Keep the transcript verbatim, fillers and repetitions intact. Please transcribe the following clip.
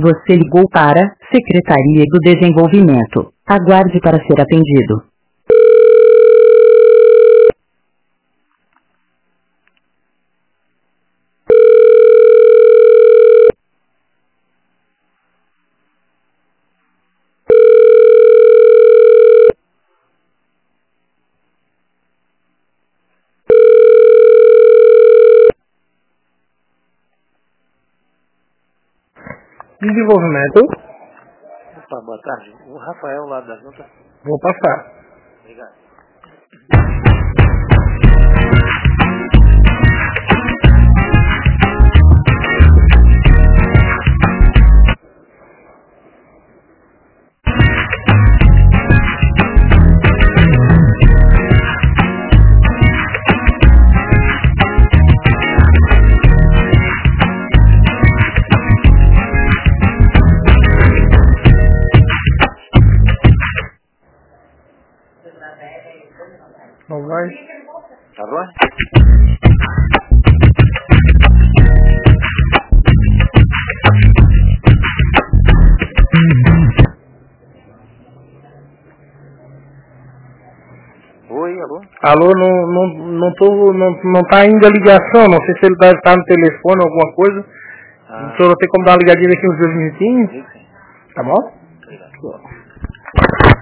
Você ligou para Secretaria do Desenvolvimento. Aguarde para ser atendido. Desenvolvimento. Opa, boa tarde. O Rafael lá da junta. Vou passar. Obrigado. Não vai? Tá bom? Oi, alô? Alô, não, não, não, tô, não, não tá ainda a ligação, não sei se ele deve estar no telefone ou alguma coisa. Ah. O senhor tem como dar uma ligadinha aqui uns dois minutinhos? Sim, sim. Tá bom? Obrigado.